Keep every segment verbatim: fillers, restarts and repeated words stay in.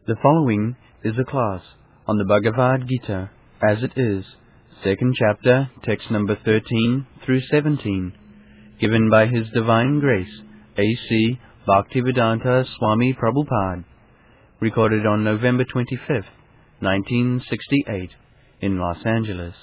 The following is a class on the Bhagavad Gita as it is, second chapter, text number thirteen through seventeen, given by His Divine Grace, A C Bhaktivedanta Swami Prabhupada, recorded on November twenty-fifth, nineteen sixty-eight, in Los Angeles.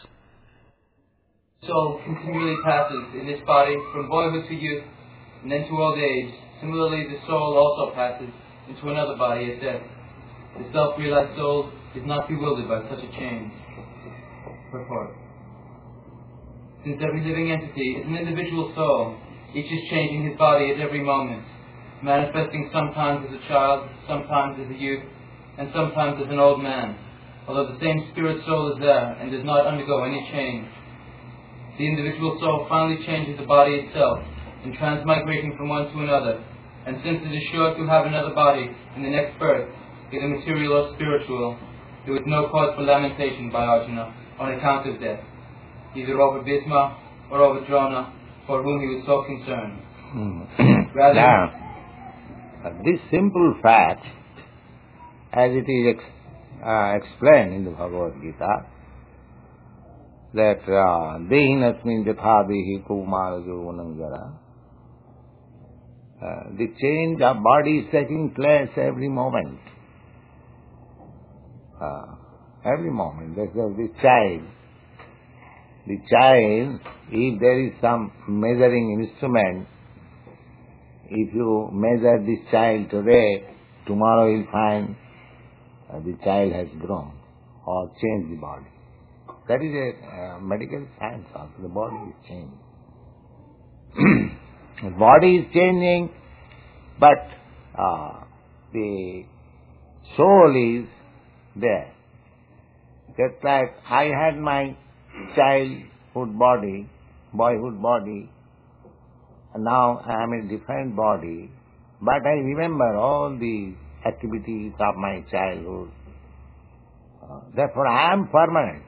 Soul continually passes in this body from boyhood to youth and then to old age. Similarly, the soul also passes into another body at death. The self-realized soul is not bewildered by such a change. Purport. Since every living entity is an individual soul, each is changing his body at every moment, manifesting sometimes as a child, sometimes as a youth, and sometimes as an old man, although the same spirit soul is there and does not undergo any change. The individual soul finally changes the body itself in transmigrating from one to another, and since it is sure to have another body in the next birth, either material or spiritual, there was no cause for lamentation by Arjuna on account of death, either over Bhisma or over Drona, for whom he was so concerned. Hmm. Rather, now, this simple fact, as it is ex- uh, explained in the Bhagavad Gita, that Dehinasmin Jatha Dehi Kumara Jovanangara, the change of body is taking place every moment. Uh, every moment. There's a, the child. The child, if there is some measuring instrument, if you measure this child today, tomorrow you'll find uh, the child has grown or changed the body. That is a uh, medical science also. The body is changing. The body is changing, but uh, the soul is there. Just like I had my childhood body, boyhood body, and now I am in a different body, but I remember all the activities of my childhood. Uh, therefore I am permanent.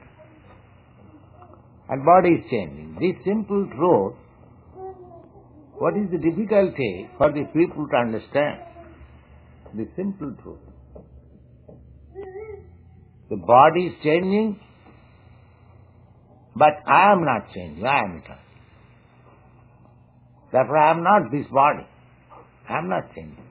And body is changing. This simple truth, what is the difficulty for the people to understand? The simple truth. The body is changing, but I am not changing, I am eternal. Therefore I am not this body. I am not changing.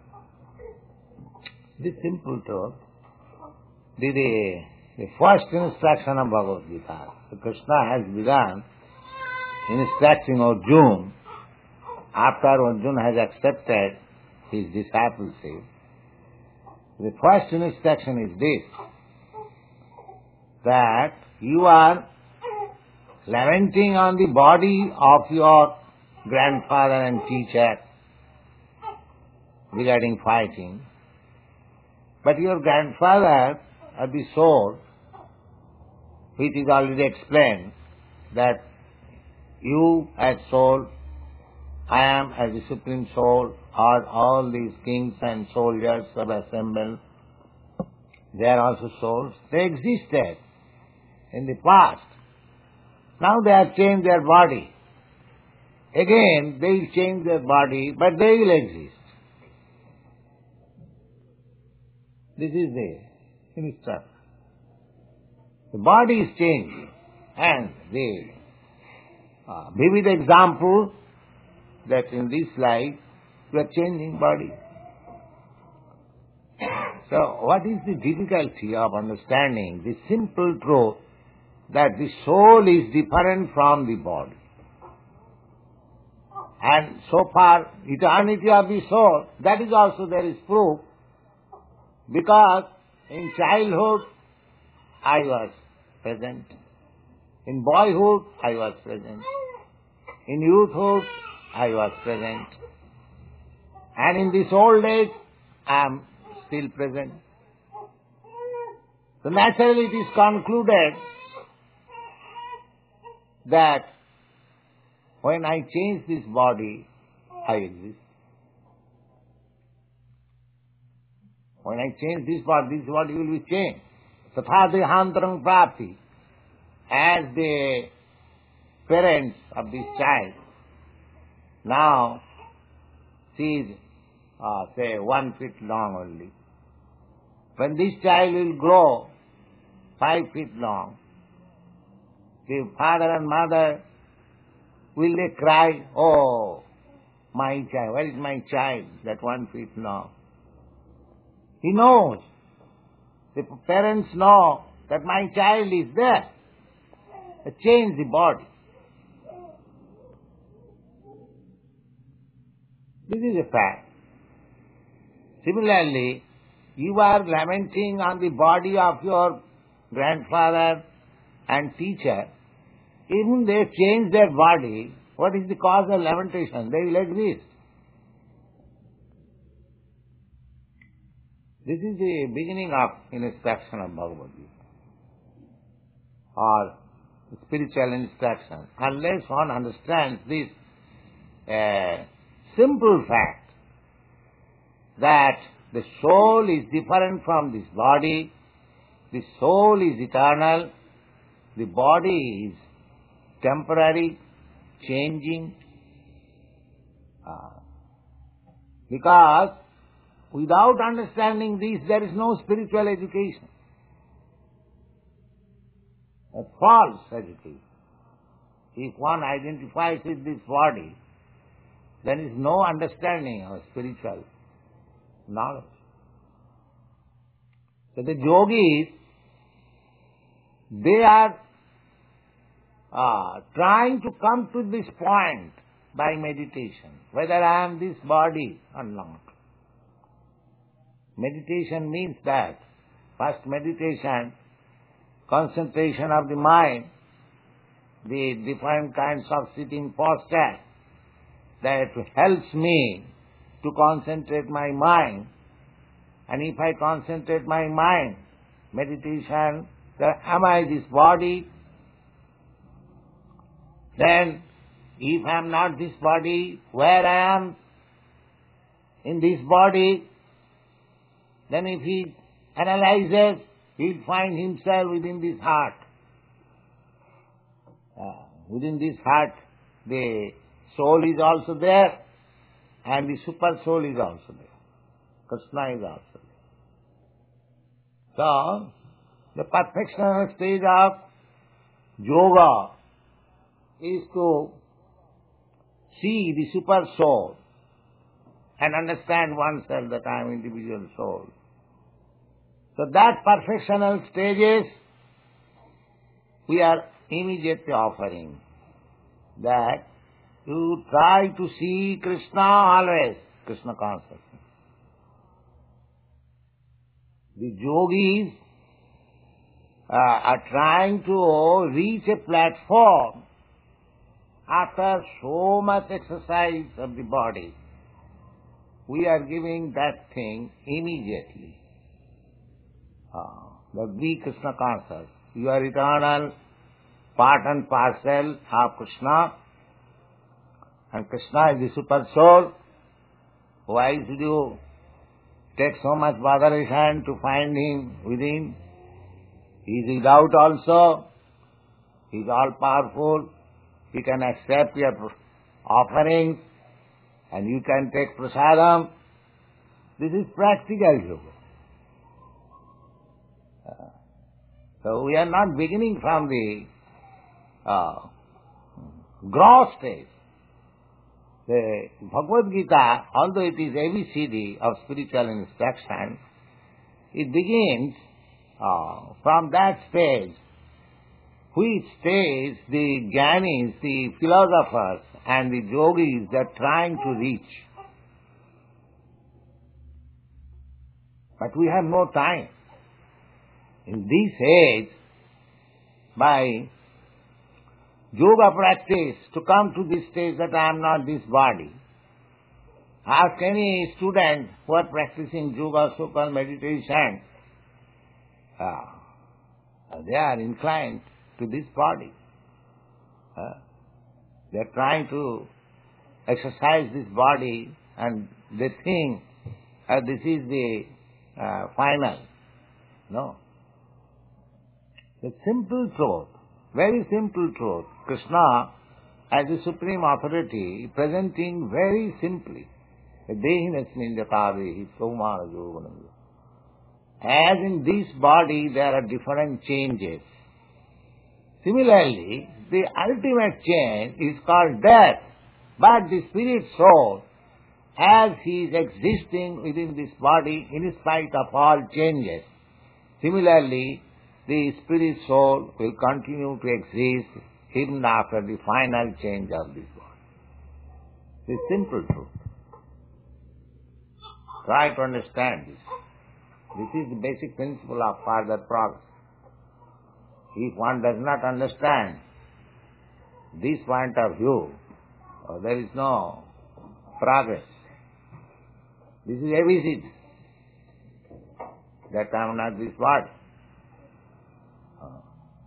This simple truth, the, the, the first instruction of Bhagavad Gita, Krishna has begun instructing Arjuna after Arjuna has accepted his discipleship. The first instruction is this, that you are lamenting on the body of your grandfather and teacher regarding fighting, but your grandfather or the soul, which is already explained, that you as soul, I am as the Supreme Soul, are all these kings and soldiers have assembled. They are also souls. They existed in the past. Now they have changed their body. Again, they will change their body, but they will exist. This is the instruction. The body is changing, and the uh, vivid example that in this life we are changing body. So what is the difficulty of understanding the simple truth that the soul is different from the body? And so far, eternity of the soul, that is also there is proof, because in childhood I was present, in boyhood I was present, in youthhood I was present, and in this old age I am still present. So naturally it is concluded that when I change this body, I exist. When I change this body, this body will be changed. Tatha dehantarang prapti. As the parents of this child, now she is, uh, say, one feet long only. when this child will grow five feet long, the father and mother, will they cry, oh, my child, where is my child, that one feet long? He knows. The parents know that my child is there. They change the body. This is a fact. Similarly, you are lamenting on the body of your grandfather and teacher. Even they change their body, what is the cause of lamentation? They will exist. This is the beginning of instruction of Bhagavad Gita, or spiritual instruction. Unless one understands this uh, simple fact that the soul is different from this body, the soul is eternal, the body is temporary, changing, uh, because without understanding this, there is no spiritual education. A false education. If one identifies with this body, there is no understanding of spiritual knowledge. So the yogis, they are uh, trying to come to this point by meditation, whether I am this body or not. Meditation means that first meditation, concentration of the mind, the different kinds of sitting posture that helps me to concentrate my mind. And if I concentrate my mind, meditation, then am I this body? Then, if I am not this body, where I am in this body? Then if he analyzes, he'll find himself within this heart. Uh, within this heart, the soul is also there, and the super soul is also there. Krishna is also there. So, the perfectional stage of yoga is to see the super soul and understand oneself that I am individual soul. So that perfectional stages we are immediately offering. That you try to see Krishna always, Krishna consciousness. The yogis uh, are trying to reach a platform after so much exercise of the body. We are giving that thing immediately. Uh, that be Krishna conscious. You are eternal, part and parcel of Krishna, and Krishna is the super soul. Why should you take so much botheration to find him within? He is without also. He is all powerful. He can accept your offerings, and you can take prasadam. This is practical yoga. Uh, so we are not beginning from the uh, gross stage. The Bhagavad Gita, although it is A B C D of spiritual instruction, it begins uh, from that stage, which stage the Jnanis, the philosophers and the yogis are trying to reach. But we have no time. In this age, by yoga practice, to come to this stage that I am not this body. Ask any student who are practicing yoga, so-called meditation, uh, they are inclined to this body. Uh, they are trying to exercise this body, and they think uh, this is the uh, final. No. The simple truth, very simple truth, Krishna as the supreme authority presenting very simply, Dehinasmin jatavehi somara yoganam. as in this body there are different changes. Similarly, the ultimate change is called death. But the spirit soul, as he is existing within this body in spite of all changes, similarly, the spirit soul will continue to exist even after the final change of this body. It's simple truth. Try to understand this. This is the basic principle of further progress. If one does not understand this point of view, uh, there is no progress. This is A B C. That I am not this body. Uh,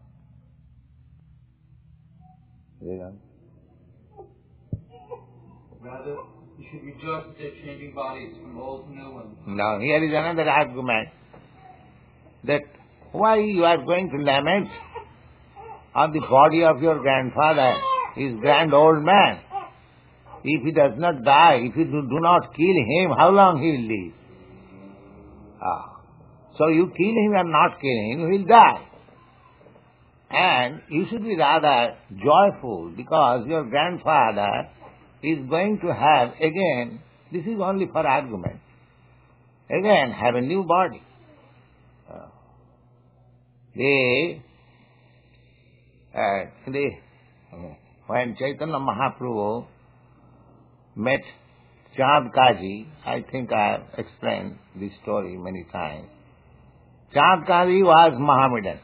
Rather, you should rejoice at their changing bodies from old to new ones. Now here is another argument that why you are going to lament on the body of your grandfather, his grand old man. If he does not die, if you do not kill him, how long he will live? Ah. So you kill him or not kill him, he will die. And you should be rather joyful because your grandfather is going to have again, this is only for argument, again have a new body. Uh, they, uh, they, when Chaitanya Mahaprabhu met Chand Kaji, I think I have explained this story many times. Chand Kaji was Mohammedan.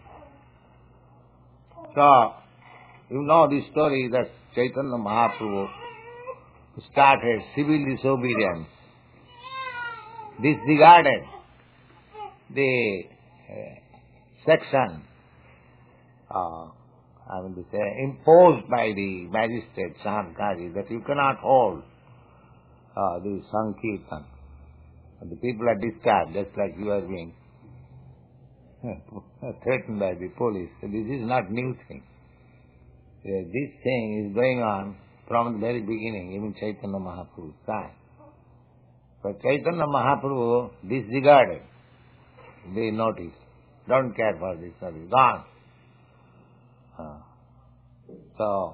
So, you know the story that Chaitanya Mahaprabhu started civil disobedience, disregarded the uh, section, uh, I mean to say, imposed by the magistrate Sankari that you cannot hold uh, the Sankirtan. The people are discharged just like you are being threatened by the police. So this is not new thing. Uh, this thing is going on from the very beginning, even Chaitanya Mahaprabhu's time. But Chaitanya Mahaprabhu disregarded the notice. Don't care for this notice. Gone. Uh, so,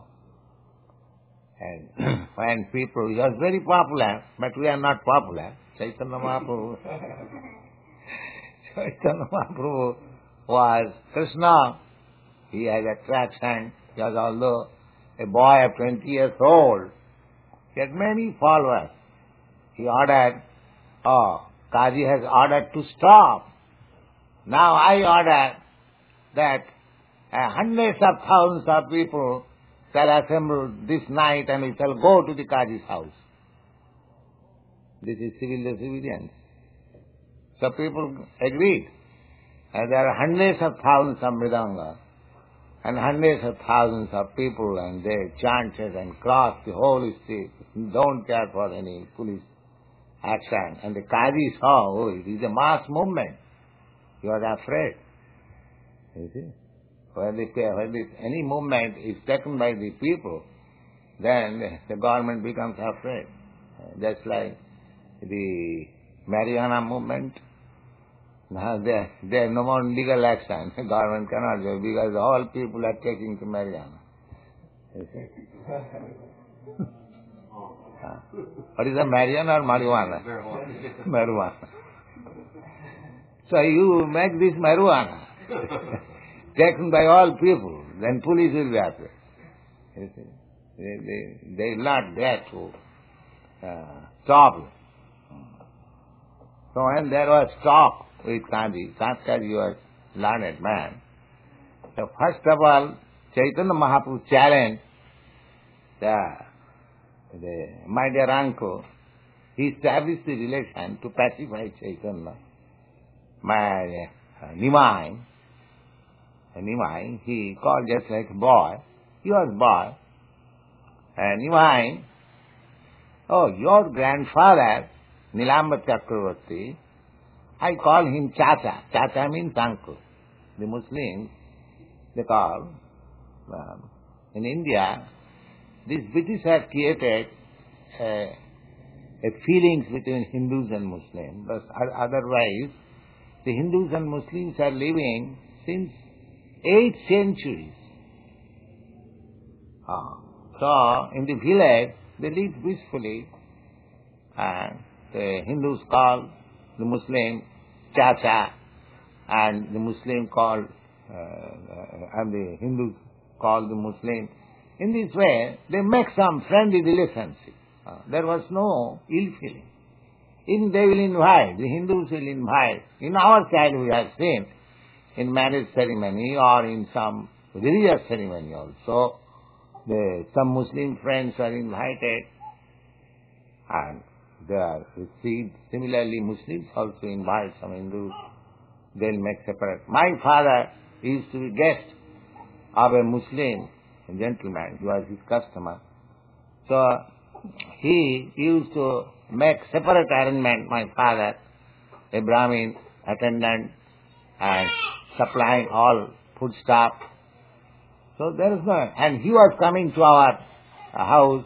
and when people, he was very popular, but we are not popular. Chaitanya Mahaprabhu, Chaitanya Mahaprabhu was Krishna. He had attraction. He was although a boy of twenty years old. He had many followers. He ordered, oh, Kaji has ordered to stop. Now I order that uh, hundreds of thousands of people shall assemble this night and we shall go to the Kaji's house. This is civil disobedience. So people agreed. And there are hundreds of thousands of mridanga and hundreds of thousands of people and they chanted and crossed the whole street. Don't care for any police action. And the Kaji saw, oh, it is a mass movement. You are afraid. You see? When, the, when the, any movement is taken by the people, then the government becomes afraid. Just like the marijuana movement. Now there, there is no more legal action. The government cannot do because all people are taking to marijuana. You see? uh, what is the marijuana or marijuana? Marijuana. Marijuana. So you make this marijuana taken by all people, then police will be after. You see? They, they, they will not dare to uh, stop you. So when there was talk with Kanji, Kanji was learned man. So first of all, Chaitanya Mahaprabhu challenged the, the my dear uncle. He established the relation to pacify Chaitanya. My uh, Nimai, Nimai, he called just like a boy. He was a boy. And Nimai, oh, your grandfather, Nilamba Chakravarti, I call him Chacha. Chacha means uncle. The Muslims, they call, um, in India, this British have created uh, a feelings between Hindus and Muslims, but otherwise, the Hindus and Muslims are living since eight centuries. Ah. So, in the village, they live peacefully, and the Hindus call the Muslim Chacha, and the Muslim call, uh, uh, and the Hindus call the Muslim. In this way, they make some friendly relationship. Uh, there was no ill feeling. Even they will invite, the Hindus will invite. In our side we have seen, in marriage ceremony or in some religious ceremony also, the, some Muslim friends are invited and they are received. Similarly, Muslims also invite some Hindus. They'll make separate. My father used to be guest of a Muslim gentleman. He was his customer. So, he used to make separate arrangement, my father, a Brahmin attendant, and supplying all food stuff. So there is no, and he was coming to our house.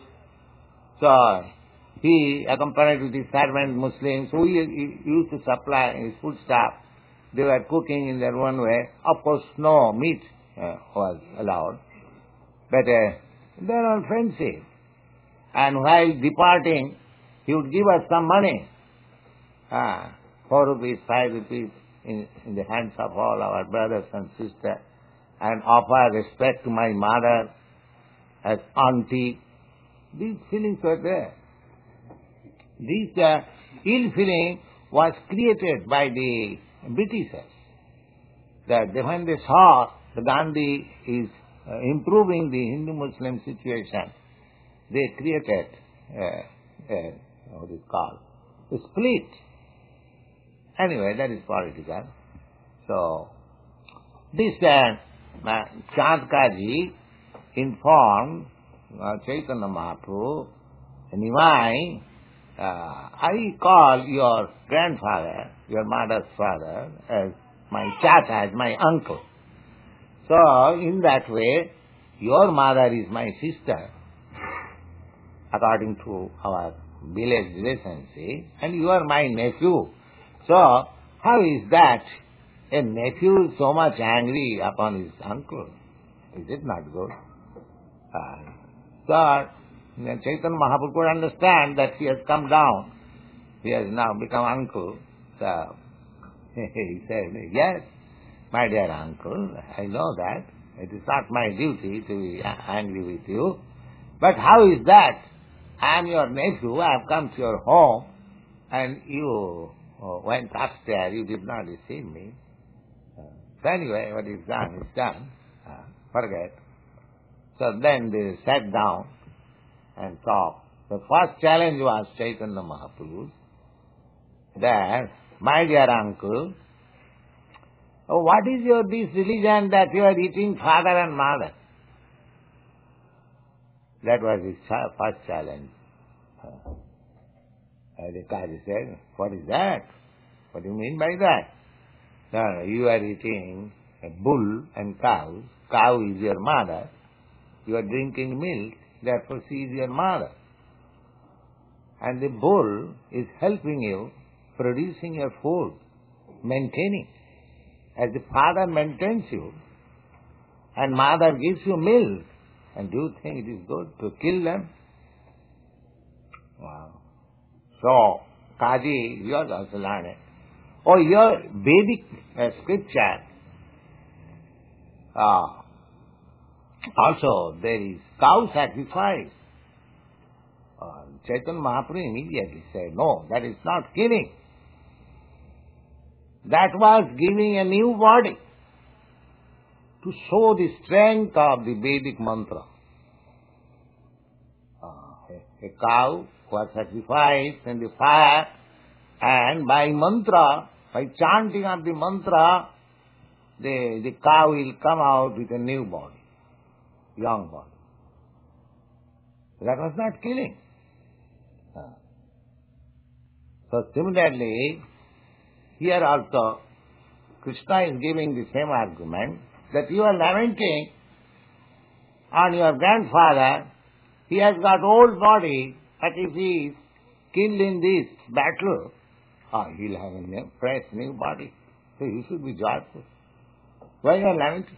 So he accompanied with his servant Muslims, who he, he used to supply his food stuff. They were cooking in their own way. Of course, no meat uh, was allowed. But uh, they are all friendship. And while departing, he would give us some money. Ah, four rupees, five rupees in, in the hands of all our brothers and sisters, and offer respect to my mother as auntie. These feelings were there. This uh, ill feeling was created by the Britishers. That they, when they saw the Gandhi is uh, improving the Hindu-Muslim situation, they created, uh, uh, what is called, a split. Anyway, that is political. So, this uh, uh, Chandkaji informed uh, Chaitanya Mahaprabhu, Nimai, uh, I call your grandfather, your mother's father, as my Chacha, as my uncle. So, in that way, your mother is my sister, according to our village relationship, and you are my nephew. So, how is that a nephew is so much angry upon his uncle? Is it not good? Uh, so, Chaitanya Mahaprabhu could understand that he has come down. He has now become uncle. So, he said, yes, my dear uncle, I know that. It is not my duty to be angry with you. But how is that? I am your nephew, I have come to your home, and you uh, went upstairs, you did not receive me. Uh, so anyway, what is done is done. Uh, forget. So then they sat down and talked. The first challenge was Chaitanya Mahaprabhu's, that, my dear uncle, oh, what is your this religion that you are eating father and mother? That was his first challenge. Uh, the Kaji said, what is that? What do you mean by that? No, no, you are eating a bull and cows. Cow is your mother. You are drinking milk, therefore she is your mother. And the bull is helping you, producing your food, maintaining. As the father maintains you, and mother gives you milk, and do you think it is good to kill them? Wow. So, Kaji, you are also learned. Oh, your Vedic uh, scripture, uh, also there is cow sacrifice. Uh, Chaitanya Mahaprabhu immediately said, no, that is not killing. That was giving a new body to show the strength of the Vedic mantra. Uh, a, a cow was sacrificed in the fire, and by mantra, by chanting of the mantra, the, the cow will come out with a new body, young body. That was not killing. Uh. So similarly, here also, Krishna is giving the same argument, that you are lamenting on your grandfather. He has got old body, but if he is killed in this battle, oh, he'll have a new, fresh new body. So you should be joyful. Why are you lamenting?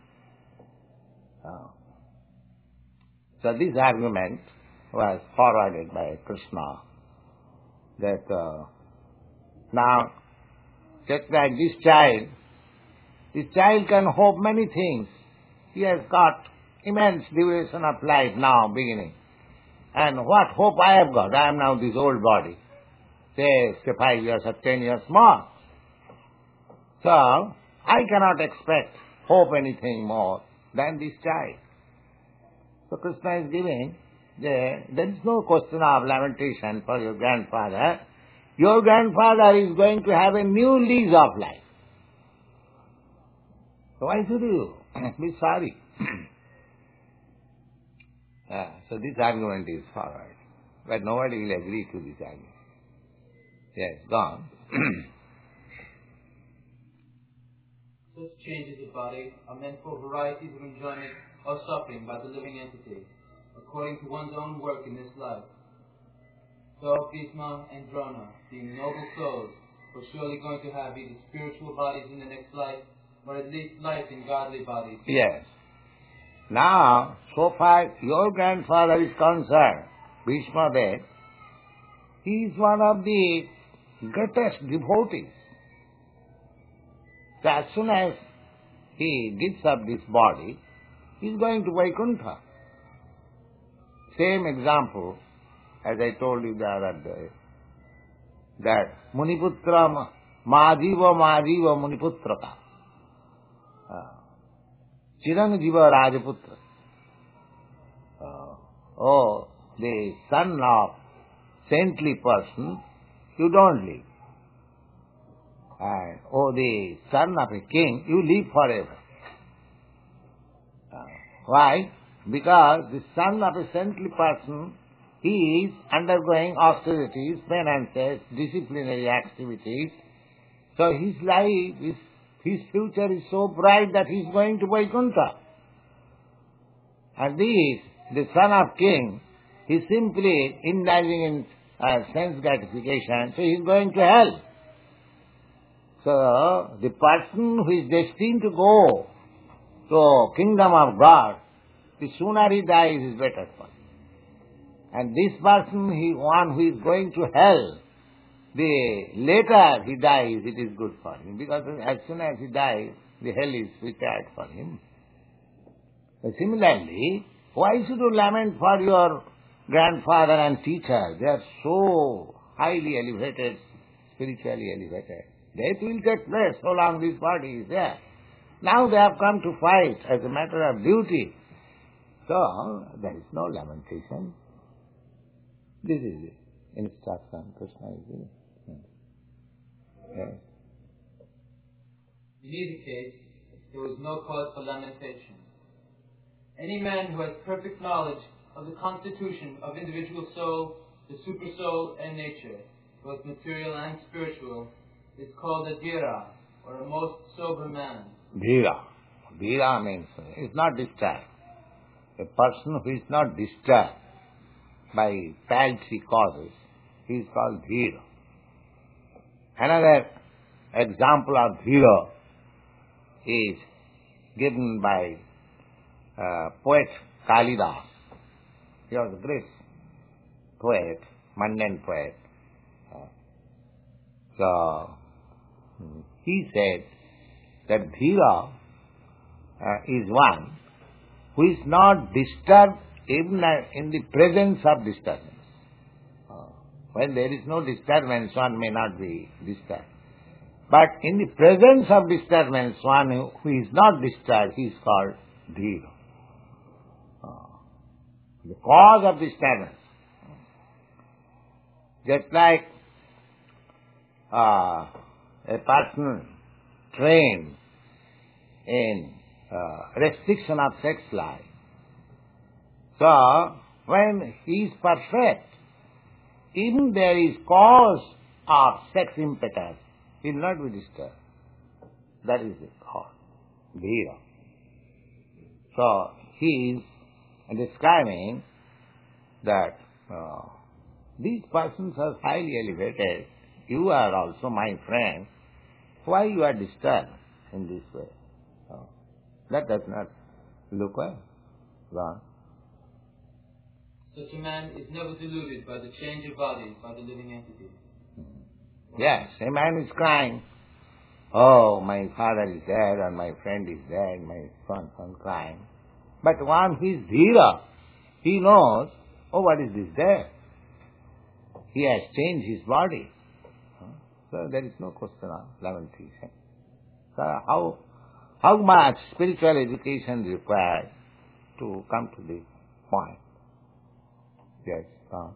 Oh. So this argument was forwarded by Krishna that uh, now, just like this child, this child can hope many things. He has got immense duration of life now beginning. And what hope I have got? I am now this old body. Say, say five years or ten years more. So, I cannot expect, hope anything more than this child. So Krishna is giving, there, there is no question of lamentation for your grandfather. Your grandfather is going to have a new lease of life. So why should you be sorry? uh, so this argument is forward. But nobody will agree to this argument. Yes, gone. Such changes of body are meant for varieties of enjoyment or suffering by the living entity, according to one's own work in this life. So Bhishma and Drona, being noble souls, were surely going to have either spiritual bodies in the next life, or at least life in godly bodies. Yes. Now, so far your grandfather is concerned, Bhishma Dev, he is one of the greatest devotees. So as soon as he gives up this body, he is going to Vaikuntha. Same example as I told you the other day, that Muniputra Majiva Majiva Muniputraka. Chiranjiva Rajaputra. Uh, oh, the son of saintly person, you don't live. And oh, the son of a king, you live forever. Uh, why? Because the son of a saintly person, he is undergoing austerities, penances, disciplinary activities. So his life is His future is so bright that he is going to Vaikuntha. And this, the son of king, he is simply indulging in uh, sense gratification, so he is going to hell. So, the person who is destined to go to kingdom of God, the sooner he dies is better for him. And this person, he one who is going to hell, the later he dies, it is good for him, because as soon as he dies, the hell is prepared for him. So similarly, why should you lament for your grandfather and teacher? They are so highly elevated, spiritually elevated. Death will take place so long this body is there. Now they have come to fight as a matter of duty. So, there is no lamentation. This is it. Instruction Krishna is giving. Yes. In either case, there was no cause for lamentation. Any man who has perfect knowledge of the constitution of individual soul, the supersoul, and nature, both material and spiritual, is called a dhira, or a most sober man. Dhira. Dhira means is not disturbed. A person who is not disturbed by paltry causes, he is called dhira. Another example of dhira is given by uh, poet Kalidas. He was a great poet, mundane poet. Uh, so, he said that dhira uh, is one who is not disturbed even in the presence of disturbance. Uh, when there is no disturbance, one may not be disturbed. But in the presence of disturbance, one who, who is not disturbed, he is called dhira. Uh, the cause of disturbance. Just like uh, a person trained in uh, restriction of sex life. So, when he is perfect, even there is cause of sex impetus, he will not be disturbed. That is the cause, dhira. So, he is describing that uh, these persons are highly elevated. You are also my friend. Why you are disturbed in this way? Oh, that does not look well. Wrong. Such a man is never deluded by the change of body by the living entity. Yes, a man is crying. Oh, my father is dead, or my friend is dead, my son, son crying. But one who is dhira, he knows, oh, what is this there? He has changed his body. So there is no question of lamentation. So how how much spiritual education is required to come to this point? Yes. Uh.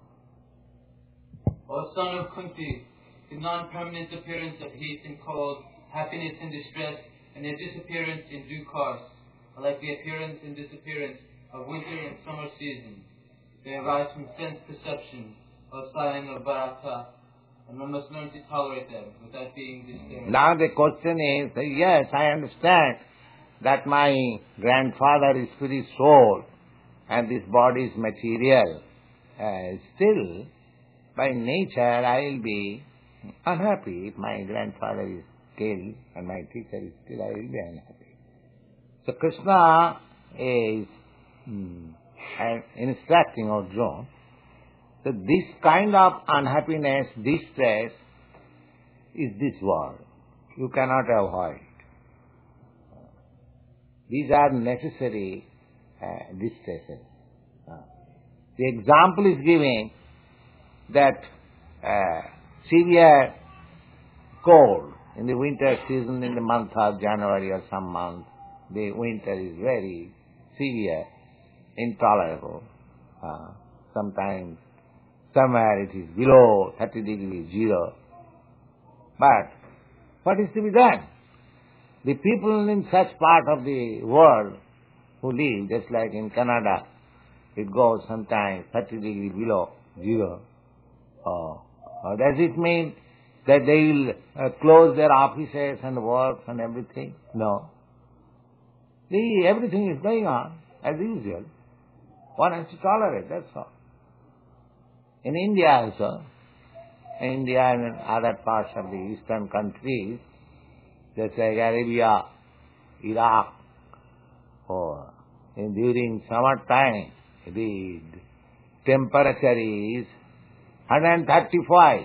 O son of Kunti, the non-permanent appearance of heat and cold, happiness and distress, and their disappearance in due course, are like the appearance and disappearance of winter and summer seasons. They arise from sense perception, or sign of Bharata, and one must learn to tolerate them without being disturbed. Now the question is, yes, I understand that my grandfather is spirit soul and this body is material. Uh, still, by nature, I will be unhappy if my grandfather is killed and my teacher is killed, I will be unhappy. So Krishna is hmm, instructing Arjuna that this kind of unhappiness, distress, is this world. You cannot avoid. These are necessary uh, distresses. Uh, the example is giving that uh, severe cold in the winter season, in the month of January or some month, the winter is very severe, intolerable. Uh, sometimes, somewhere it is below thirty degrees zero. But what is to be done? The people in such part of the world who live, just like in Canada, it goes sometimes thirty degrees below zero. Oh, oh, does it mean that they will uh, close their offices and work and everything? No. The, everything is going on as usual. One has to tolerate, that's all. In India also, India and other parts of the eastern countries, just like Arabia, Iraq, or in, during summer time, the temperature is one hundred thirty-five.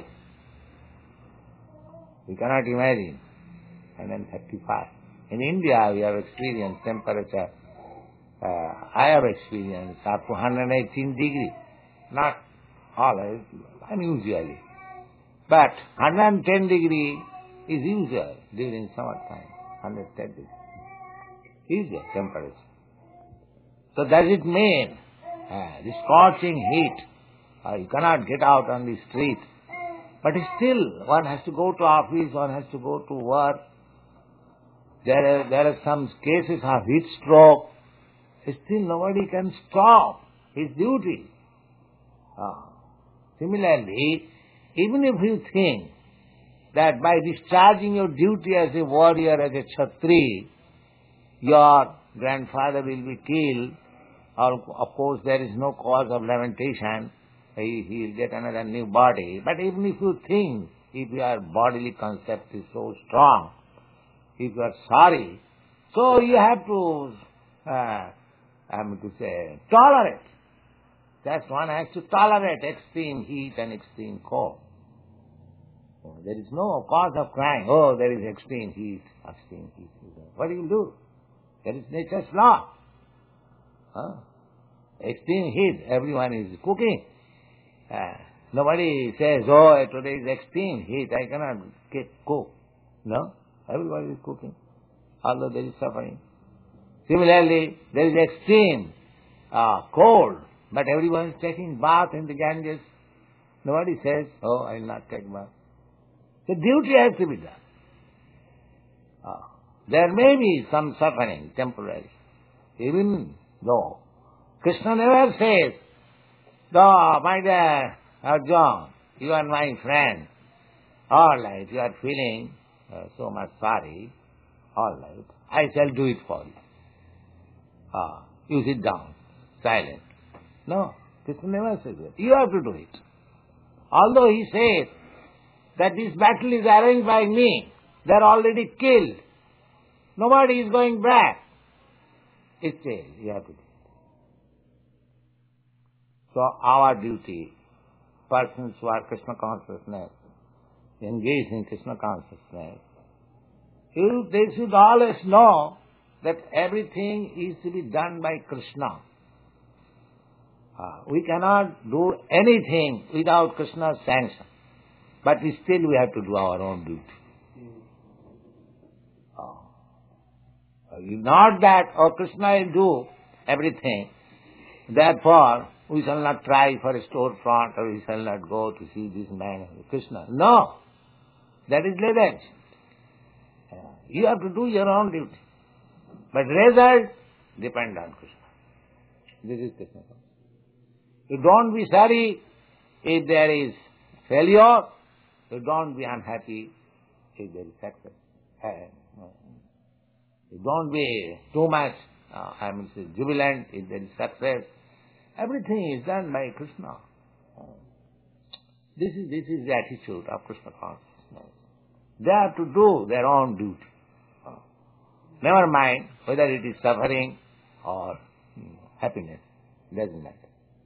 We cannot imagine. one hundred thirty-five. In India, we have experienced temperature, uh, I have experienced up to one hundred eighteen degrees. Not always, unusually. But one hundred ten degrees is usual during summertime. one hundred ten degrees. Usual temperature. So does it mean uh, the scorching heat, uh, you cannot get out on the street, but still one has to go to office, one has to go to work. There are, there are some cases of heat stroke. Still nobody can stop his duty. Uh, similarly, even if you think that by discharging your duty as a warrior, as a Kshatri, your grandfather will be killed, or of course there is no cause of lamentation, he, he will get another new body. But even if you think, if your bodily concept is so strong, if you are sorry, so you have to, uh, I mean to say, tolerate. That's one has to tolerate extreme heat and extreme cold. There is no cause of crying, oh, there is extreme heat, extreme heat. What do you do? That is nature's law. Huh? Extreme heat, everyone is cooking. Uh, nobody says, oh, today is extreme heat, I cannot get cook. No, everybody is cooking, although there is suffering. Similarly, there is extreme uh, cold, but everyone is taking bath in the Ganges. Nobody says, oh, I will not take bath. The duty has to be done. Uh, there may be some suffering, temporary, even though Krishna never says, oh, my dear Arjuna, you are my friend. All right, you are feeling uh, so much sorry. All right, I shall do it for you. Ah, you sit down, silent. No, Krishna never says that. You have to do it. Although he says that this battle is arranged by me, They are already killed. Nobody is going back. Still, you have to do it. So our duty, persons who are Krishna consciousness, engaged in Krishna consciousness, you, they should always know that everything is to be done by Krishna. Uh, we cannot do anything without Krishna's sanction. But still we have to do our own duty. Uh, not that, oh, Krishna will do everything. Therefore, we shall not try for a storefront, or we shall not go to see this man, Krishna. No. That is leverage. Uh, you have to do your own duty. But result depend on Krishna. This is Krishna. You don't be sorry if there is failure. You don't be unhappy if there is success. Uh, you don't be too much, uh, I mean, say, jubilant if there is success. Everything is done by Krishna. Uh, this is this is the attitude of Krishna consciousness. They have to do their own duty. Uh, never mind whether it is suffering or you know, happiness. It doesn't matter.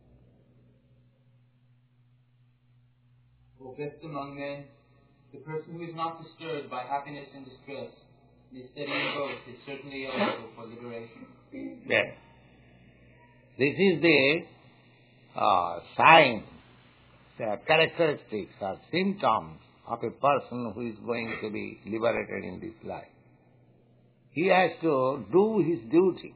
O best among men, the person who is not disturbed by happiness and distress, and is steady in both, is certainly eligible for liberation. Yes. This is the uh, sign, the characteristics or symptoms of a person who is going to be liberated in this life. He has to do his duty.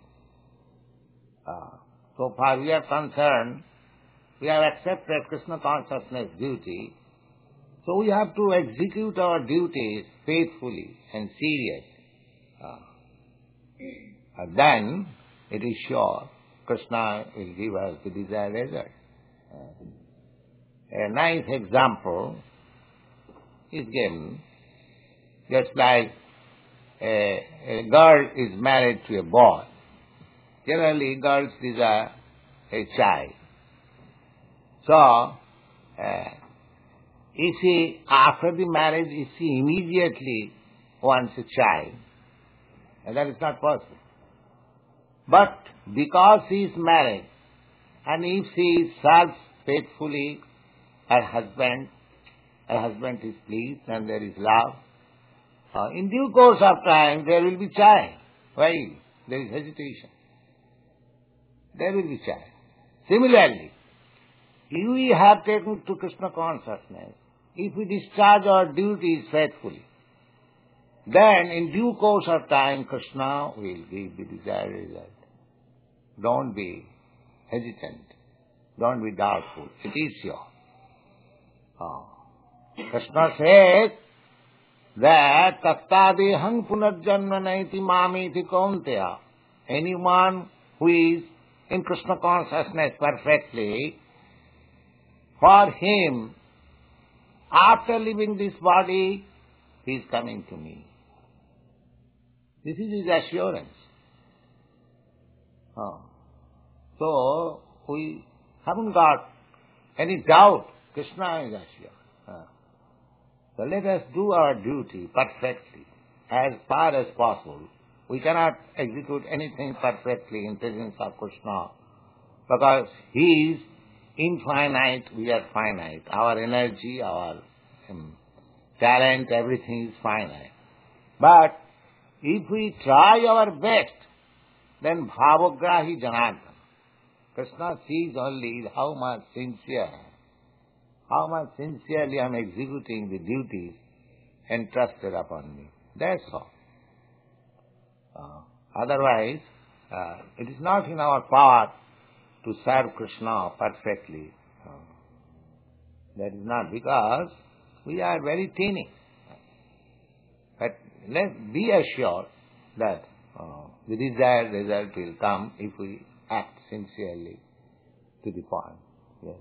Uh, so far we are concerned, we have accepted Krishna consciousness duty, so we have to execute our duties faithfully and seriously. Uh, and then it is sure Krishna will give us the desired result. Uh, a nice example is given, just like a, a girl is married to a boy. Generally, girls desire a child. So, uh, if she, after the marriage, if she immediately wants a child, that is not possible. But because she is married, and if she serves faithfully her husband, her husband is pleased and there is love, uh, in due course of time there will be child. Why? There is hesitation. There will be child. Similarly, if we have taken to Krishna consciousness, if we discharge our duties faithfully, then in due course of time Krishna will give the desired result. Don't be hesitant. Don't be doubtful. It is sure. Oh. Krishna says that Tattadehang punarjanma naiti mamiti kaunteya. Anyone who is in Krishna consciousness perfectly, for him, after leaving this body, he is coming to me. This is his assurance. Oh. So, we haven't got any doubt. Krishna is assured. Oh. So let us do our duty perfectly, as far as possible. We cannot execute anything perfectly in presence of Krishna, because he is infinite, we are finite. Our energy, our um, talent, everything is finite. But if we try our best, then bhavagrahi janardana. Krishna sees only how much sincere, how much sincerely I am executing the duties entrusted upon me. That's all. Uh, otherwise, uh, it is not in our power to serve Krishna perfectly. Uh, that is not, because we are very teeny. But let's be assured that uh, the desired result will come if we act sincerely to the point. Yes.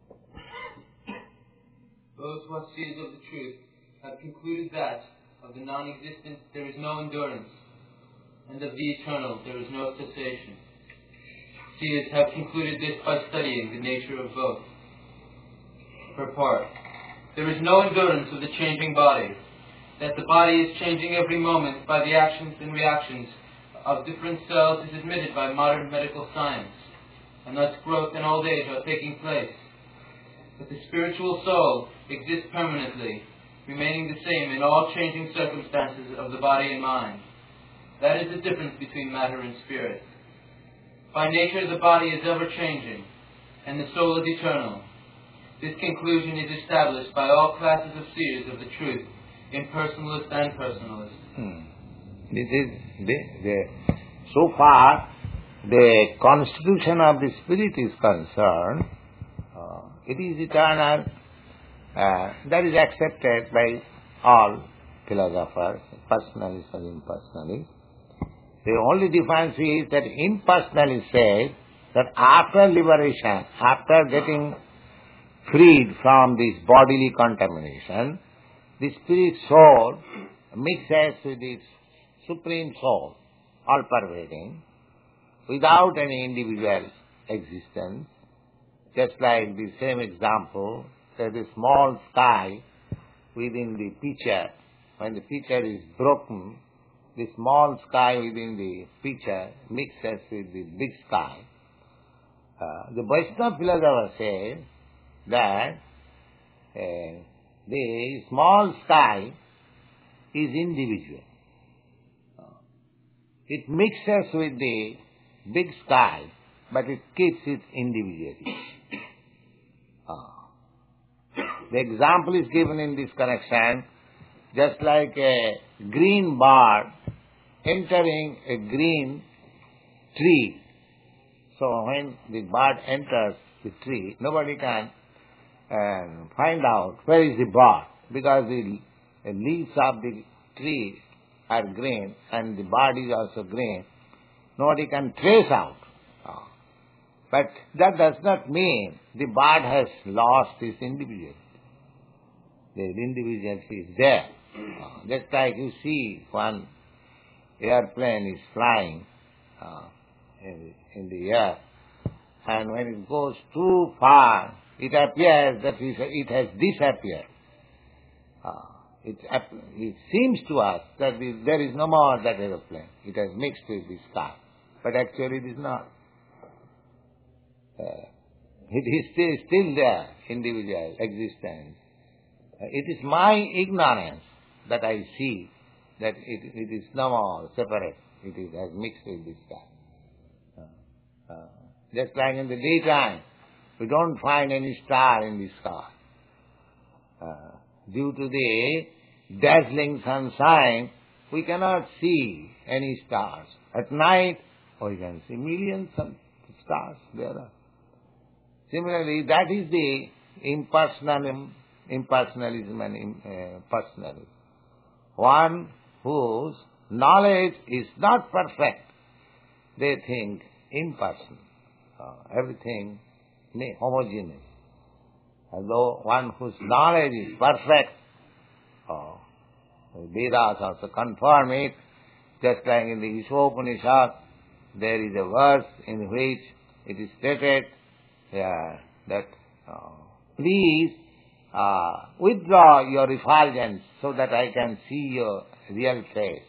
Those who are seers of the truth have concluded that of the non-existent there is no endurance, and of the eternal there is no cessation. Seers have concluded this by studying the nature of both. For part, there is no endurance of the changing body, that the body is changing every moment by the actions and reactions of different cells is admitted by modern medical science, and thus growth and old age are taking place. But the spiritual soul exists permanently, remaining the same in all changing circumstances of the body and mind. That is the difference between matter and spirit. By nature, the body is ever-changing, and the soul is eternal. This conclusion is established by all classes of seers of the truth, impersonalist and personalist. Hmm. This is the, the so far the constitution of the spirit is concerned. Uh, it is eternal. Uh, that is accepted by all philosophers, personalists and impersonalists. The only difference is that impersonalists say that after liberation, after getting freed from this bodily contamination, the spirit soul mixes with its supreme soul, all-pervading, without any individual existence. Just like the same example, that the small sky within the pitcher, when the pitcher is broken, the small sky within the pitcher mixes with the big sky. Uh, the Vaishnava philosopher says that uh, the small sky is individual. It mixes with the big sky, but it keeps its individuality. Uh, the example is given in this connection, just like a green bird entering a green tree. So when the bird enters the tree, nobody can uh, find out where is the bird, because the, the leaves of the tree are green and the bird is also green. Nobody can trace out. Uh, but that does not mean the bird has lost its individuality. The individuality is there. Uh, just like you see one airplane is flying uh, in, in the air, and when it goes too far, it appears that it has disappeared. Uh, it, it seems to us that there is no more that airplane. It has mixed with the sky. But actually it is not. Uh, it is still, still there, individual existence. Uh, it is my ignorance that I see that it, it is no more separate. It is, has mixed with the sky. Uh, uh, just like in the daytime, we don't find any star in the sky. Uh, due to the dazzling sunshine, we cannot see any stars. At night, we can see millions of stars there are. Similarly, that is the impersonalism, impersonalism and uh, personalism. One whose knowledge is not perfect, they think impersonal. Uh, everything homogeneous. Although one whose knowledge is perfect, uh, the Vedas also confirm it, just like in the Ishopanishad, there is a verse in which it is stated yeah, that uh, please uh, withdraw your effulgence so that I can see your real face.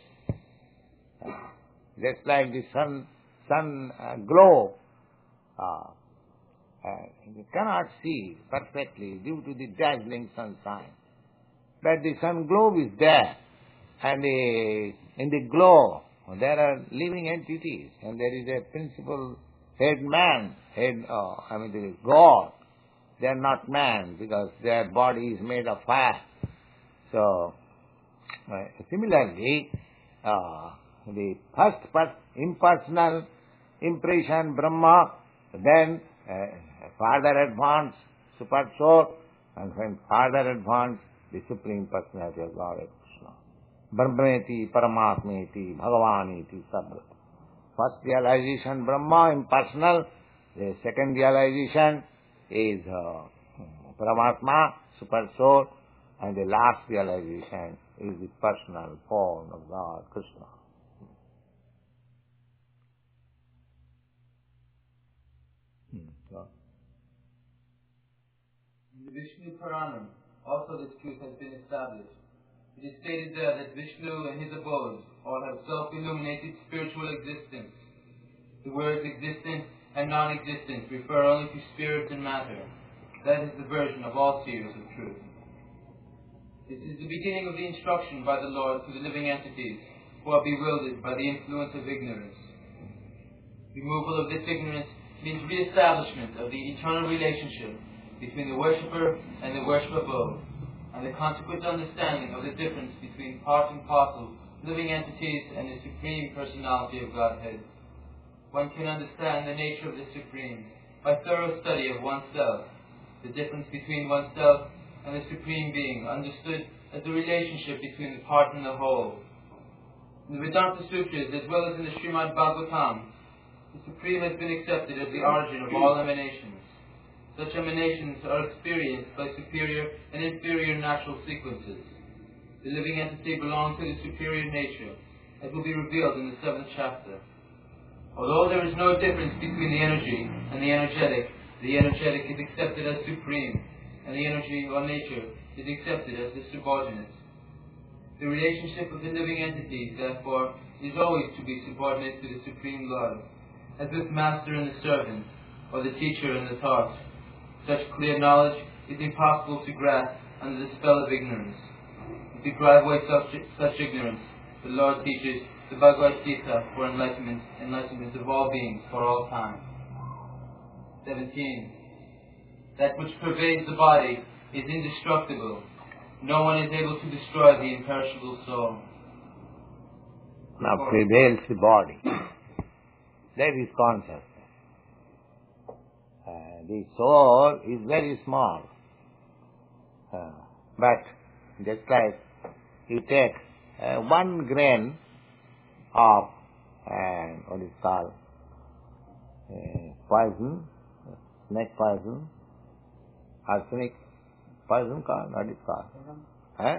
Uh, just like the sun, sun uh, glow, uh, uh, you cannot see perfectly due to the dazzling sunshine. But the sun globe is there, and the, in the glow there are living entities, and there is a principal head man, head, uh, I mean the God. They are not man because their body is made of fire. So, uh, similarly, uh, the first part, impersonal impression, Brahma, then uh, further advanced, super soul, and then further advanced, the Supreme Personality of God, Krishna. Brahmeti, Paramatmeti, Bhagavaniti, Sabra. First realization, Brahma, impersonal. The second realization is uh, Paramatma, super soul. And the last realization is the personal form of God, Krishna. In the Vishnu Puranam, also this truth has been established. It is stated there that Vishnu and his abodes all have self-illuminated spiritual existence. The words existence and non-existence refer only to spirit and matter. That is the version of all seers of truth. This is the beginning of the instruction by the Lord to the living entities who are bewildered by the influence of ignorance. Removal of this ignorance means re-establishment of the eternal relationship between the worshipper and the worship abode, and the consequent understanding of the difference between part and parcel living entities and the Supreme Personality of Godhead. One can understand the nature of the Supreme by thorough study of oneself, the difference between oneself and the Supreme Being understood as the relationship between the part and the whole. In the Vedanta Sutras, as well as in the Srimad Bhagavatam, the Supreme has been accepted as the origin of all emanations. Such emanations are experienced by superior and inferior natural sequences. The living entity belongs to the superior nature, as will be revealed in the seventh chapter. Although there is no difference between the energy and the energetic, the energetic is accepted as supreme, and the energy or nature is accepted as the subordinate. The relationship of the living entities, therefore, is always to be subordinate to the Supreme Lord, as with master and the servant, or the teacher and the taught. Such clear knowledge is impossible to grasp under the spell of ignorance. To drive away such, such ignorance, the Lord teaches the Bhagavad Gita for enlightenment, enlightenment of all beings for all time. seventeen. That which pervades the body is indestructible. No one is able to destroy the imperishable soul. Now prevails the body. That is consciousness. Uh, the soul is very small. Uh, but just like you take uh, one grain of uh, what is called uh, poison, snake poison, arsenic poison called, what is called? Huh?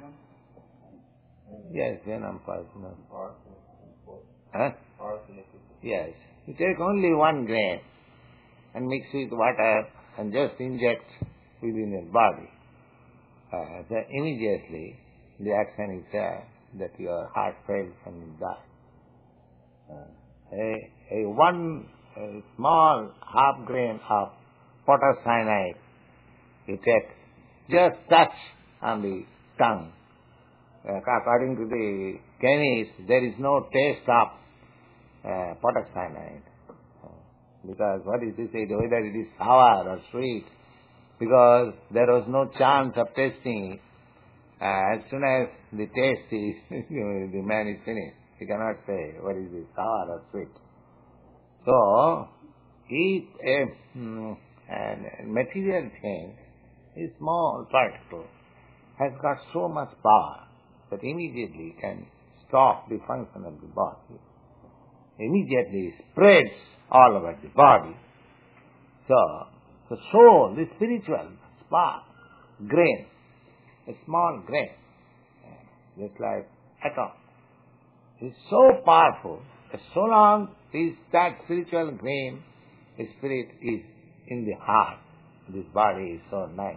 Yes, venom poison. Huh? Yes. You take only one grain and mix with water and just inject within your body. Uh, so immediately the action is there that your heart fails and you die. Uh, a, a one a small half grain of potash cyanide you take, just touch on the tongue. Uh, according to the chemists, there is no taste of uh, potash cyanide. Uh, because what is it, whether it is sour or sweet, because there was no chance of tasting it. Uh, as soon as the taste is, the man is finished. He cannot say what is it, sour or sweet. So, if a, mm, a material thing, a small particle, has got so much power that immediately can stop the function of the body, immediately spreads all over the body. So, the soul, the spiritual spark, grain, a small grain, just like atom, is so powerful that so long is that spiritual grain, the spirit is in the heart. This body is so nice.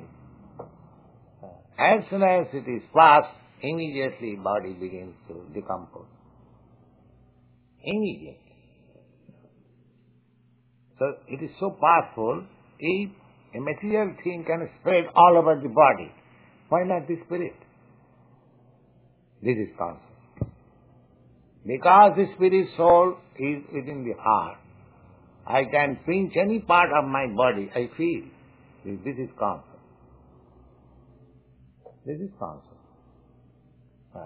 As soon as it is fast, immediately body begins to decompose. Immediately. So it is so powerful, if a material thing can spread all over the body, why not the spirit? This is concept. Because the spirit soul is within the heart, I can pinch any part of my body, I feel. This is concept. This is concept. Ah,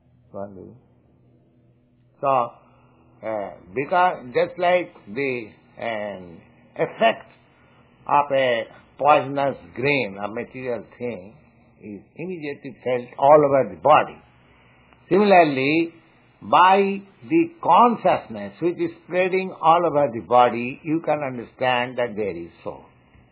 so, uh, because just like the um, effect of a poisonous grain, a material thing, is immediately felt all over the body. Similarly, by the consciousness which is spreading all over the body, you can understand that there is soul.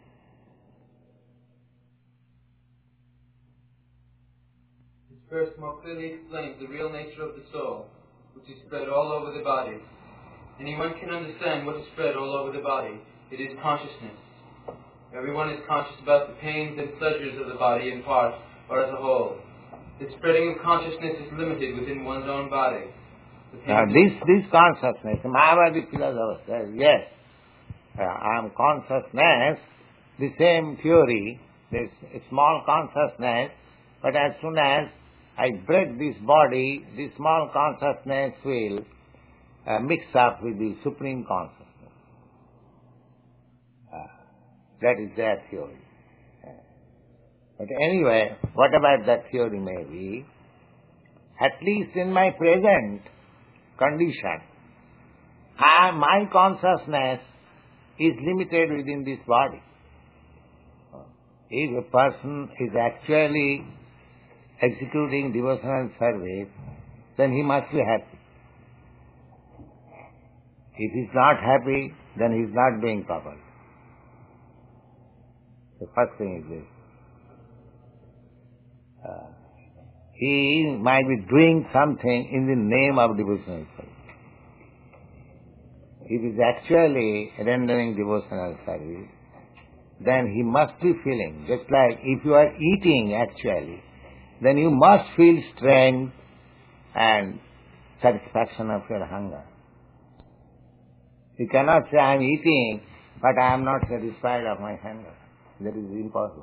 This verse more clearly explains the real nature of the soul, which is spread all over the body. Anyone can understand what is spread all over the body. It is consciousness. Everyone is conscious about the pains and pleasures of the body in part or as a whole. The spreading of consciousness is limited within one's own body. Now this, this consciousness, Mayavadi philosopher says, yes, uh, I am consciousness, the same theory, this small consciousness, but as soon as I break this body, this small consciousness will uh, mix up with the supreme consciousness. Uh, that is their theory. Uh, but anyway, whatever that theory may be, at least in my present condition, I, my consciousness is limited within this body. If a person is actually executing devotional service, then he must be happy. If he is not happy, then he is not doing properly. The first thing is this. Uh, he might be doing something in the name of devotional service. If he is actually rendering devotional service, then he must be feeling, just like if you are eating actually, then you must feel strength and satisfaction of your hunger. You cannot say, I am eating, but I am not satisfied of my hunger. That is impossible.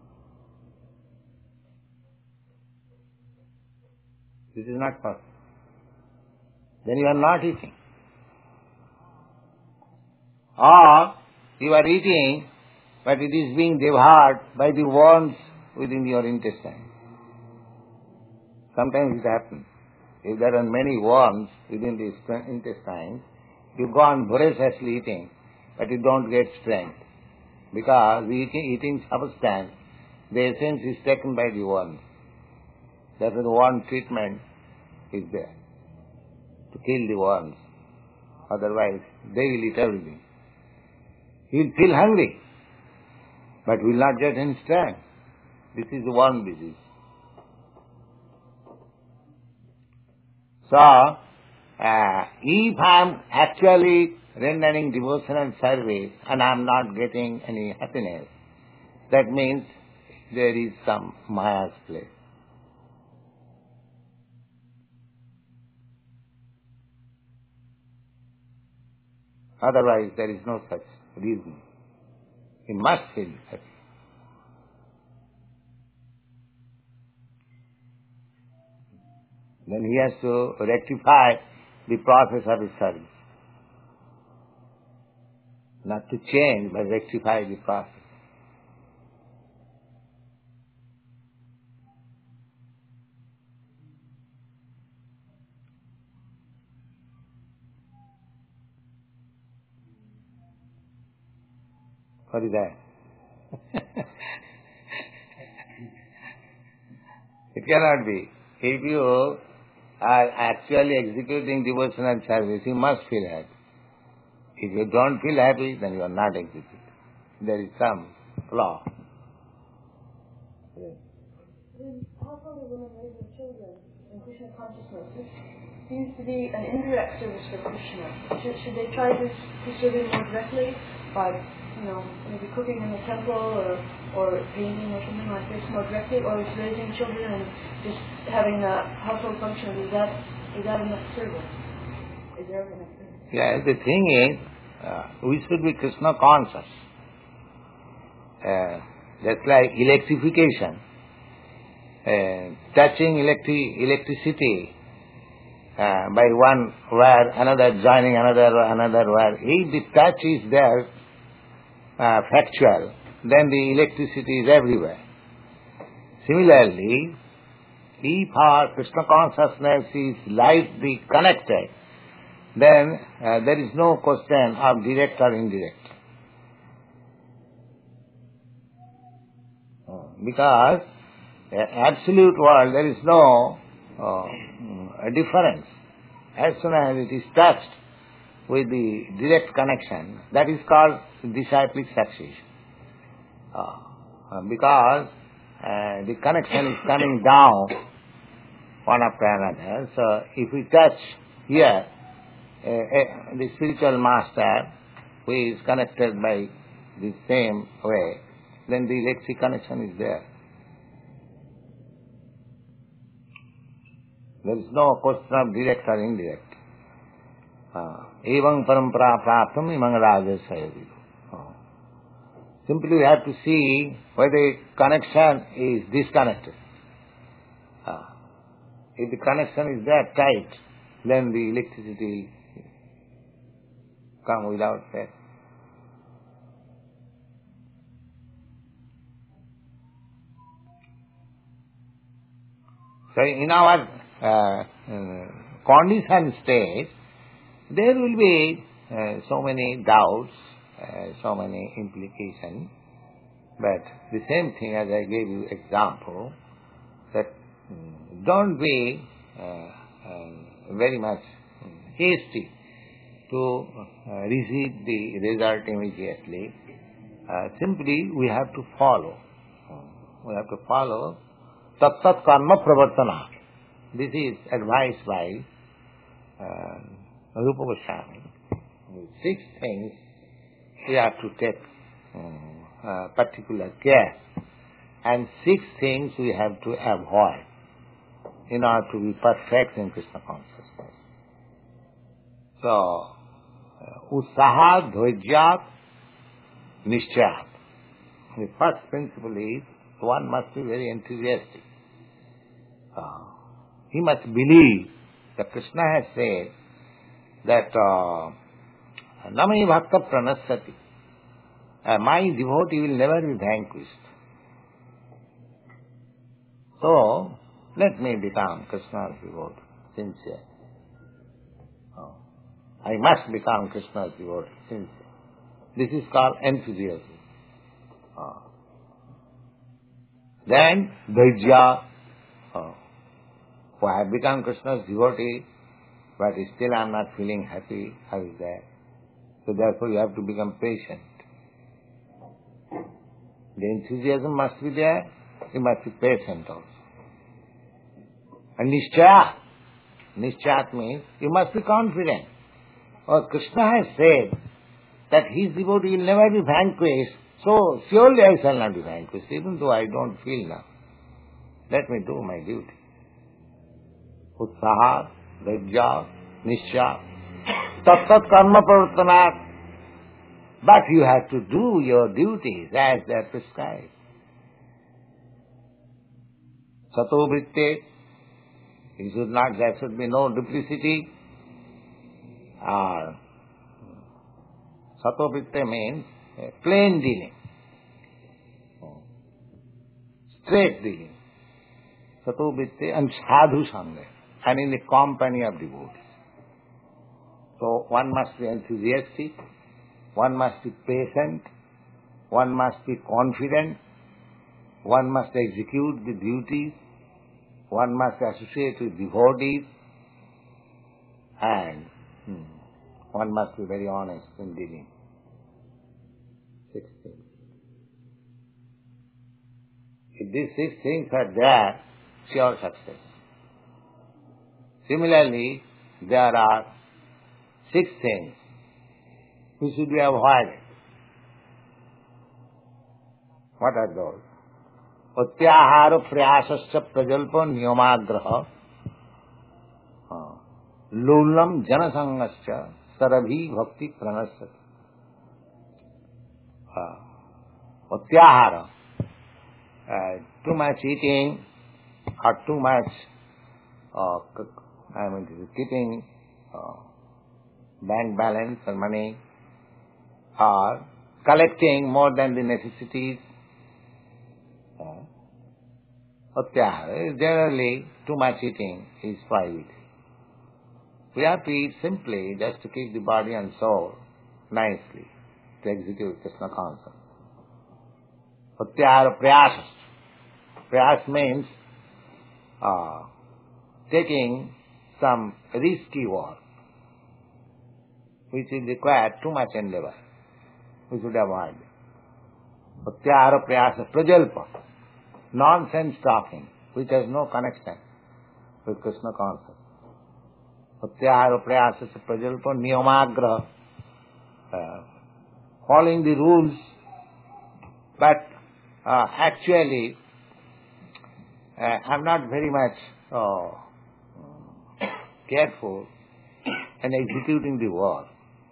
This is not possible. Then you are not eating. Or you are eating, but it is being devoured by the worms within your intestine. Sometimes it happens. If there are many worms within the intestine, you go on voraciously eating, but you don't get strength. Because the eating, eating substance, the essence is taken by the worms. Therefore the worm treatment is there, to kill the worms. Otherwise, they will eat everything. He will feel hungry, but will not get any strength. This is the worm disease. So, uh, if I am actually rendering devotional service and I am not getting any happiness, that means there is some Maya's play. Otherwise, there is no such reason. He must feel happy. Then he has to rectify the process of his service. Not to change, but rectify the process. What is that? It cannot be. If you are actually executing devotional service, you must feel happy. If you don't feel happy, then you are not executing. There is some flaw. Yes. How far the women raise their children in Krishna consciousness? This seems to be an indirect service for Krishna. Should, should they try to, to serve him more directly by, you know, maybe cooking in the temple or, or painting or something like this more directly, or is raising children and just having the household function, is that is that enough service? Is there enough service? Yeah, the thing is, uh, we should be Krishna conscious. Uh, just like electrification, uh, touching electri- electricity uh, by one wire, another joining another another wire. If the touch is there, uh, factual, then the electricity is everywhere. Similarly, if our Krishna consciousness is lightly connected, then uh, there is no question of direct or indirect. Because uh, absolute world, there is no uh, difference. As soon as it is touched with the direct connection, that is called disciplic succession. Uh, because uh, the connection is coming down one after another. So if we touch here, uh, uh, the spiritual master who is connected by the same way, then the electric connection is there. There is no question of direct or indirect. Evam parampara praptam imang rajasaya. Simply we have to see whether the connection is disconnected. If the connection is that tight, then the electricity come without fail. So in our uh, uh, conditioned state, there will be uh, so many doubts, uh, so many implications, but the same thing as I gave you example, that um, don't be uh, uh, very much hasty to uh, receive the result immediately. Uh, simply we have to follow. We have to follow tat tat karma pravartana. This is advised by uh, Rupa Goswami. Six things we have to take um, uh, particular care, and six things we have to avoid in order to be perfect in Krishna consciousness. So, Utsaha Dvaijyat Nishchayat. The first principle is one must be very enthusiastic. Uh, he must believe that Krishna has said that Namai Bhakta Pranassati. Uh, my devotee will never be vanquished. So, let me become Krishna's devotee, sincere. Oh. I must become Krishna's devotee, sincere. This is called enthusiasm. Oh. Then, Dhaijya. Oh. Oh, I have become Krishna's devotee, but still I am not feeling happy. How is that? So therefore you have to become patient. The enthusiasm must be there, you must be patient also. And Nishchaya. Nishchaya means you must be confident. Or Krishna has said that his devotee will never be vanquished, so surely I shall not be vanquished, even though I don't feel now. Let me do my duty. Utsaha, Dhaijya, Nishchaya, tat tat karma pravartanat. But you have to do your duties as they are prescribed. Sato vritte, you should not, there should be no duplicity. Or Sato vritte means plain dealing, straight dealing. Sato vritte and sadhu sangha, and in the company of devotees. So one must be enthusiastic, one must be patient, one must be confident, one must execute the duties, one must associate with devotees, and hmm, one must be very honest in dealing. Six things. If these six things are there, sure success. Similarly, there are six things which should be avoided. What are those? Utyahara prayasasya prajalpa niyamagraha lulam janasangasya sarabhi bhakti pranasati. Utyahara, uh, too much eating or too much uh, I mean keeping uh, bank balance or money, or collecting more than the necessities. Utyahara, generally too much eating is prohibited. We have to eat simply just to keep the body and soul nicely, to execute Krishna consciousness. Utyahara prayasas. Prayas means uh, taking some risky work, which will require too much endeavor. We should avoid it. Utyahara prayasa prajalpa, nonsense talking, which has no connection with Krishna consciousness. Utyahara prayasa prajalpa niyamagraha, uh, following the rules, but uh, actually uh, I'm not very much uh, careful in executing the war.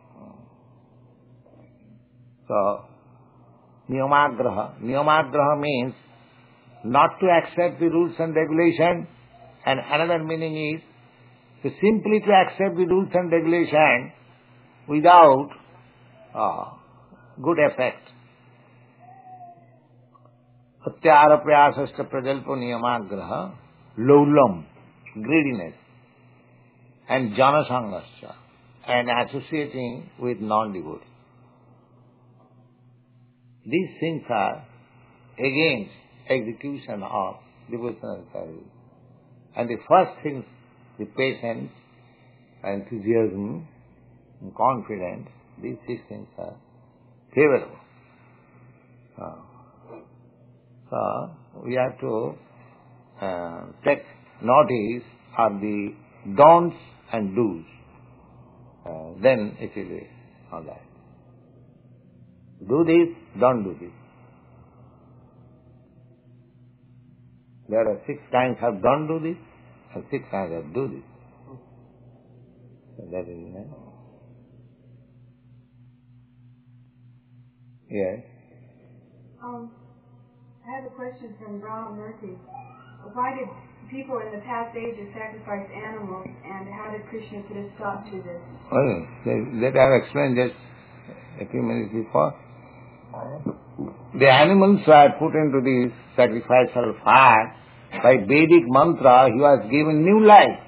So, niyamagraha. Niyamagraha means not to accept the rules and regulation, and another meaning is to simply to accept the rules and regulation without uh, good effect. Atyara prayasasta prajalpo niyamagraha, laulam, greediness, and janasangascha, and associating with non-devotees. These things are against execution of devotional service. And the first thing, the patience, enthusiasm, and confidence, these six things are favorable. Uh, so, we have to uh, take notice of the don'ts and do's. Uh, then it will be all right. Do this, don't do this. There are six kinds of don't do this, and six kinds of do this. So that is nice. Yes. Um, I have a question from Brahma Murthy. Why did people in the past ages sacrifice animals, and how did Krishna put a stop to this? Well, that I have explained just a few minutes before. The animals were put into the sacrificial fire. By Vedic mantra, he was given new life.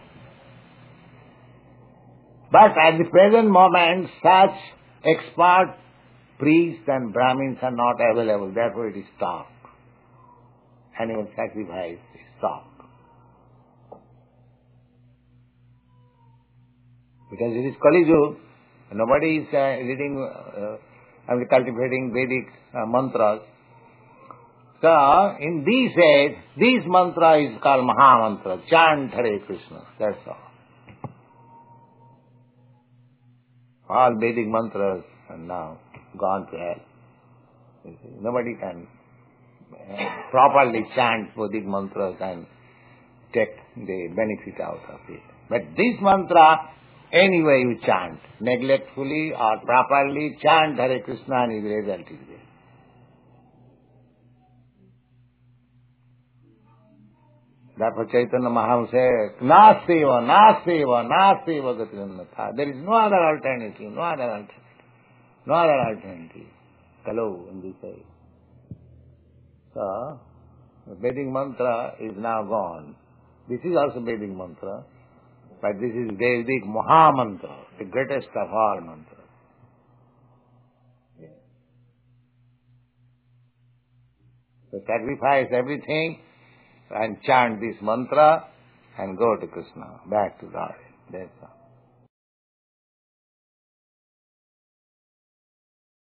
But at the present moment, such expert priests and Brahmins are not available. Therefore it is stopped. Animal sacrifice is stopped. Because it is Kali Yuga, nobody is uh, reading uh, and cultivating Vedic uh, mantras. So, in this age, this mantra is called Maha Mantra. Chant Hare Krishna. That's all. All Vedic mantras are now gone to hell. You see, nobody can uh, properly chant Vedic mantras and take the benefit out of it. But this mantra, anyway you chant, neglectfully or properly, chant Hare Krishna and the result is there. Therefore Chaitanya Mahaprabhu said, Naseva, Naseva, Naseva Gatirannatha. There is no other alternative, no other alternative, no other alternative. Hello, in this age. So, the Vedic mantra is now gone. This is also Vedic mantra, but this is Vedic Maha Mantra, the greatest of all mantras. Yeah. So sacrifice everything and chant this mantra and go to Krishna, back to God. That's all.